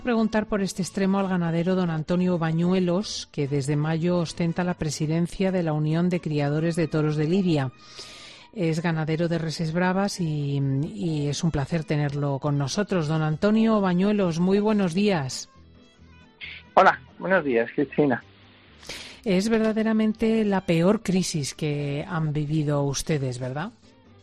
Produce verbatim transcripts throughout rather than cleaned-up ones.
Preguntar por este extremo al ganadero don Antonio Bañuelos, que desde mayo ostenta la presidencia de la Unión de Criadores de Toros de Lidia. Es ganadero de reses bravas y, y es un placer tenerlo con nosotros. Don Antonio Bañuelos, muy buenos días. Hola, buenos días, Cristina. Es verdaderamente la peor crisis que han vivido ustedes, ¿verdad?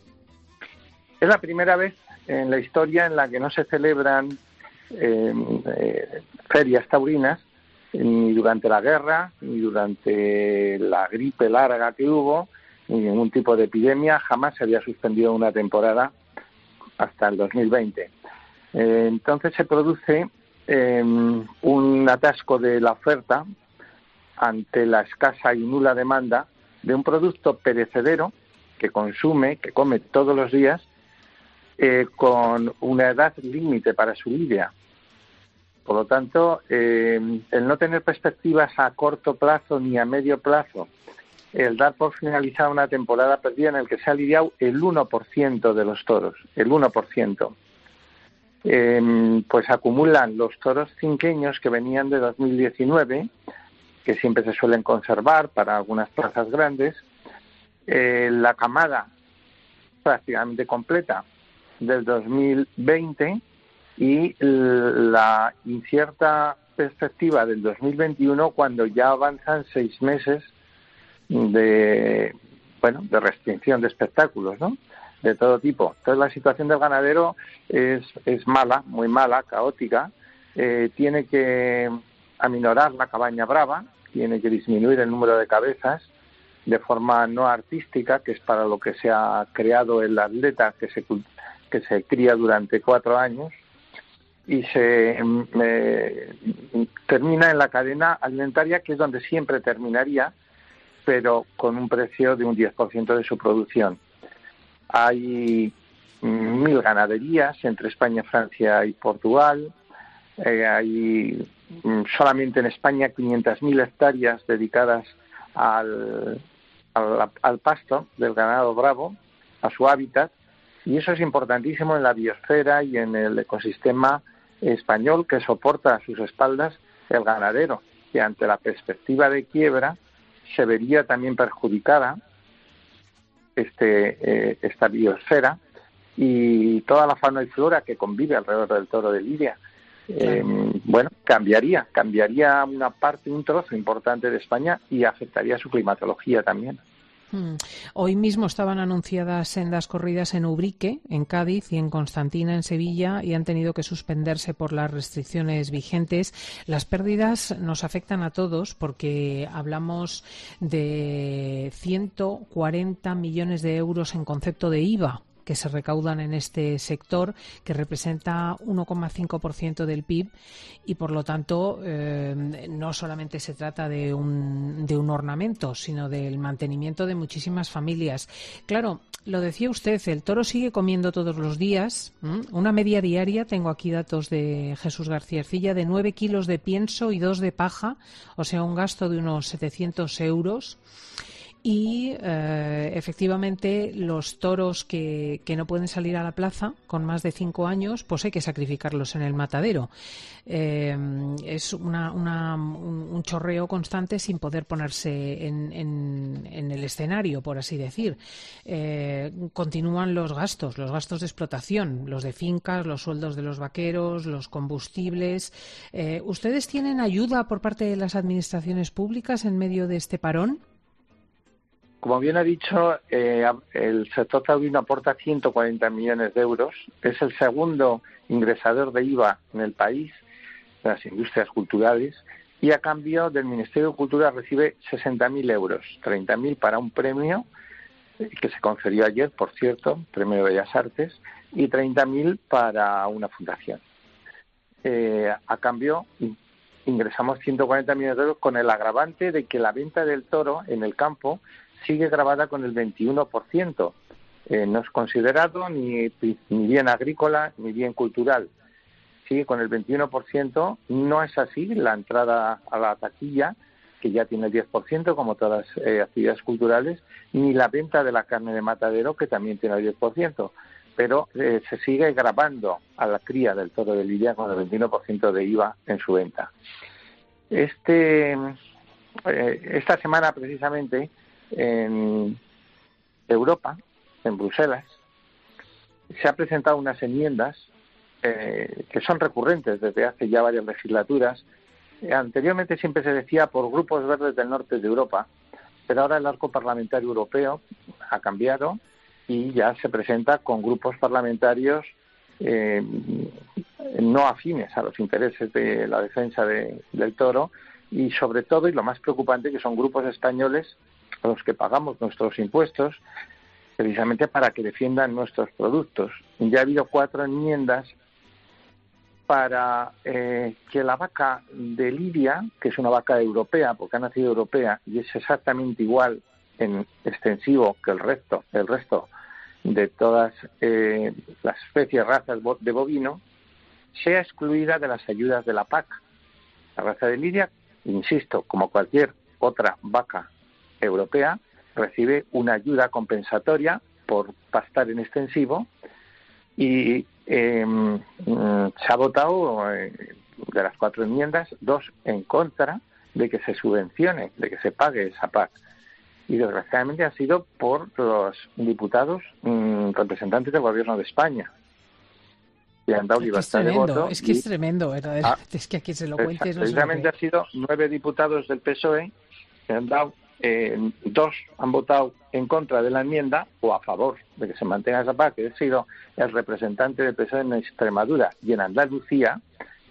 Es la primera vez en la historia en la que no se celebran eh, eh, ferias taurinas, ni durante la guerra, ni durante la gripe larga que hubo, ni ningún tipo de epidemia. Jamás se había suspendido una temporada hasta el dos mil veinte. Eh, entonces se produce eh, un atasco de la oferta ante la escasa y nula demanda de un producto perecedero que consume, que come todos los días, eh, con una edad límite para su lidia. Por lo tanto, eh, el no tener perspectivas a corto plazo ni a medio plazo, el dar por finalizada una temporada perdida en el que se ha lidiado el uno por ciento de los toros, el uno por ciento, eh, pues acumulan los toros cinqueños que venían de dos mil diecinueve, que siempre se suelen conservar para algunas plazas grandes, eh, la camada prácticamente completa del dos mil veinte y la incierta perspectiva del dos mil veintiuno, cuando ya avanzan seis meses de bueno de restricción de espectáculos, ¿no?, de todo tipo. Entonces la situación del ganadero es, es mala, muy mala, caótica. Eh, tiene que aminorar la cabaña brava, tiene que disminuir el número de cabezas de forma no artística, que es para lo que se ha creado el atleta que se, que se cría durante cuatro años, y se eh, termina en la cadena alimentaria, que es donde siempre terminaría, pero con un precio de un diez por ciento de su producción. Hay mil ganaderías entre España, Francia y Portugal. Eh, hay solamente en España quinientas mil hectáreas dedicadas al, al, al pasto del ganado bravo, a su hábitat, y eso es importantísimo en la biosfera y en el ecosistema español, que soporta a sus espaldas el ganadero, que ante la perspectiva de quiebra se vería también perjudicada este eh, esta biosfera y toda la fauna y flora que convive alrededor del toro de Lidia. Eh, bueno, cambiaría, cambiaría una parte, un trozo importante de España, y afectaría su climatología también. Hmm. Hoy mismo estaban anunciadas sendas corridas en Ubrique, en Cádiz, y en Constantina, en Sevilla, y han tenido que suspenderse por las restricciones vigentes. Las pérdidas nos afectan a todos porque hablamos de ciento cuarenta millones de euros en concepto de I V A que se recaudan en este sector, que representa uno coma cinco por ciento del P I B, y por lo tanto eh, no solamente se trata de un, de un ornamento, sino del mantenimiento de muchísimas familias. Claro, lo decía usted, el toro sigue comiendo todos los días, ¿m? Una media diaria, tengo aquí datos de Jesús García Ercilla, de nueve kilos de pienso y dos de paja, o sea, un gasto de unos setecientos euros. Y eh, efectivamente los toros que, que no pueden salir a la plaza con más de cinco años, pues hay que sacrificarlos en el matadero. Eh, es una, una, un, un chorreo constante sin poder ponerse en, en, en el escenario, por así decir. Eh, continúan los gastos, los gastos de explotación, los de fincas, los sueldos de los vaqueros, los combustibles. Eh, ¿Ustedes tienen ayuda por parte de las administraciones públicas en medio de este parón? Como bien ha dicho, eh, el sector taurino aporta ciento cuarenta millones de euros. Es el segundo ingresador de I V A en el país, de las industrias culturales, y a cambio del Ministerio de Cultura recibe sesenta mil euros, treinta mil para un premio que se concedió ayer, por cierto, Premio de Bellas Artes, y treinta mil para una fundación. Eh, a cambio, ingresamos ciento cuarenta millones de euros con el agravante de que la venta del toro en el campo sigue grabada con el veintiuno por ciento. Eh, no es considerado ni, ni bien agrícola ni bien cultural. Sigue con el veintiuno por ciento. No es así la entrada a la taquilla, que ya tiene el diez por ciento, como todas las eh, actividades culturales, ni la venta de la carne de matadero, que también tiene el diez por ciento. pero eh, se sigue grabando a la cría del toro de Lidia con el veintiuno por ciento de I V A en su venta. Este, eh, esta semana, precisamente, en Europa, en Bruselas, se han presentado unas enmiendas eh, que son recurrentes desde hace ya varias legislaturas. Eh, anteriormente siempre se decía por grupos verdes del norte de Europa, pero ahora el arco parlamentario europeo ha cambiado y ya se presenta con grupos parlamentarios eh, no afines a los intereses de la defensa de, del toro, y sobre todo, y lo más preocupante, que son grupos españoles a los que pagamos nuestros impuestos precisamente para que defiendan nuestros productos. Ya ha habido cuatro enmiendas para eh, que la vaca de Lidia, que es una vaca europea, porque ha nacido europea y es exactamente igual en extensivo que el resto, el resto de todas eh, las especies, razas de bovino, sea excluida de las ayudas de la P A C. La raza de Lidia, insisto, como cualquier otra vaca europea, recibe una ayuda compensatoria por pastar en extensivo y eh, se ha votado eh, de las cuatro enmiendas, dos en contra de que se subvencione, de que se pague esa P A C. Y desgraciadamente ha sido por los diputados mmm, representantes del Gobierno de España. Le han dado es libertad que de voto. Es que y, es tremendo, verdaderamente. Ah, es que a quien se lo cuentes no precisamente se lo ha sido nueve diputados del P S O E que han dado, eh, dos han votado en contra de la enmienda o a favor de que se mantenga esa P A C, que ha sido el representante del P S O E en Extremadura y en Andalucía,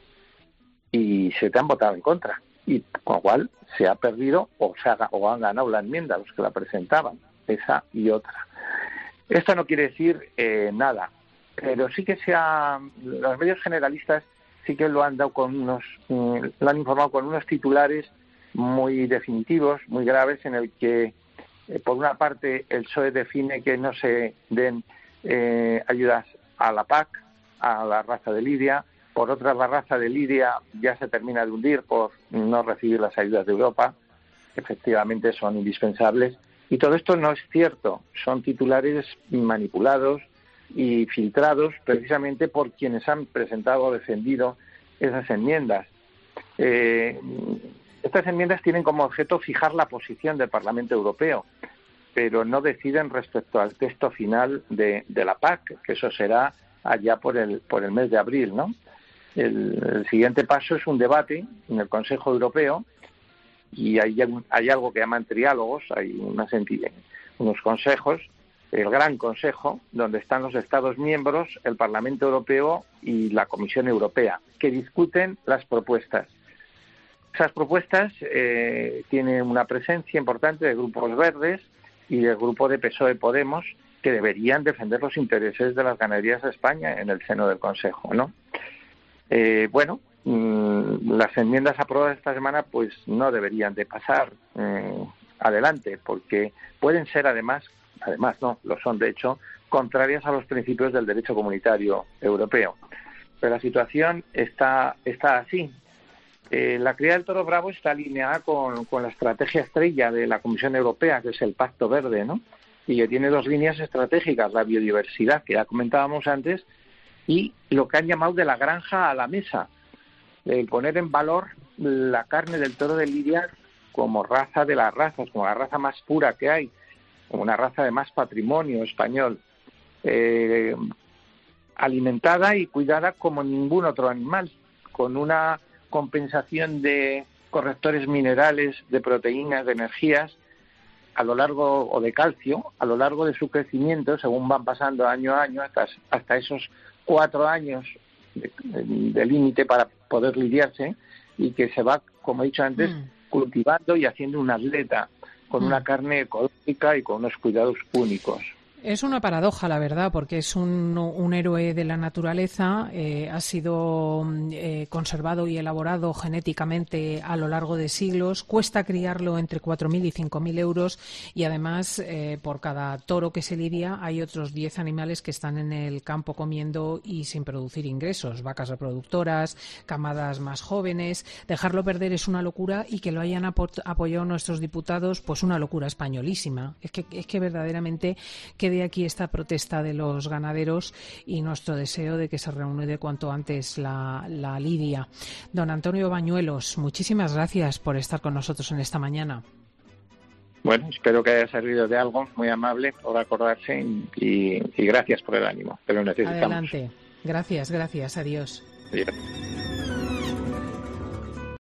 y se te han votado en contra. Y con lo cual se ha perdido o, se ha, o han ganado la enmienda los que la presentaban, esa y otra. Esto no quiere decir eh, nada, pero sí que se ha, los medios generalistas sí que lo han dado con unos, mm, lo han informado con unos titulares muy definitivos, muy graves, en el que eh, por una parte el P S O E define que no se den eh, ayudas a la P A C, a la raza de Lidia. Por otra, la raza de Lidia ya se termina de hundir por no recibir las ayudas de Europa, que efectivamente son indispensables. Y todo esto no es cierto, son titulares manipulados y filtrados precisamente por quienes han presentado o defendido esas enmiendas. Eh, estas enmiendas tienen como objeto fijar la posición del Parlamento Europeo, pero no deciden respecto al texto final de, de la P A C, que eso será allá por el, por el mes de abril, ¿no? El, el siguiente paso es un debate en el Consejo Europeo, y hay, hay algo que llaman triálogos, hay unas entidades, unos consejos, el Gran Consejo, donde están los Estados miembros, el Parlamento Europeo y la Comisión Europea, que discuten las propuestas. Esas propuestas eh, tienen una presencia importante de grupos verdes y del grupo de P S O E Podemos, que deberían defender los intereses de las ganaderías de España en el seno del Consejo, ¿no? Eh, bueno, mmm, las enmiendas aprobadas esta semana pues no deberían de pasar eh, adelante, porque pueden ser además, además no, lo son de hecho, contrarias a los principios del derecho comunitario europeo. Pero la situación está, está así. Eh, la cría del toro bravo está alineada con, con la estrategia estrella de la Comisión Europea, que es el Pacto Verde, ¿no? Y que tiene dos líneas estratégicas, la biodiversidad, que ya comentábamos antes, y lo que han llamado de la granja a la mesa, el poner en valor la carne del toro de Lidia como raza de las razas, como la raza más pura que hay, como una raza de más patrimonio español, eh, alimentada y cuidada como ningún otro animal, con una compensación de correctores minerales, de proteínas, de energías, a lo largo, o de calcio, a lo largo de su crecimiento, según van pasando año a año, hasta, hasta esos cuatro años de, de límite para poder lidiarse, y que se va, como he dicho antes, mm. cultivando y haciendo un atleta con mm. una carne ecológica y con unos cuidados únicos. Es una paradoja, la verdad, porque es un, un héroe de la naturaleza, eh, ha sido eh, conservado y elaborado genéticamente a lo largo de siglos, cuesta criarlo entre cuatro mil y cinco mil euros, y además eh, por cada toro que se lidia hay otros diez animales que están en el campo comiendo y sin producir ingresos, vacas reproductoras, camadas más jóvenes. Dejarlo perder es una locura, y que lo hayan apo- apoyado nuestros diputados, pues una locura españolísima. Es que, es que verdaderamente que quede aquí esta protesta de los ganaderos y nuestro deseo de que se reanude cuanto antes la, la lidia. Don Antonio Bañuelos, muchísimas gracias por estar con nosotros en esta mañana. Bueno, espero que haya servido de algo, muy amable por acordarse y, y gracias por el ánimo, pero necesitamos. Adelante. Gracias, gracias. Adiós. Adiós.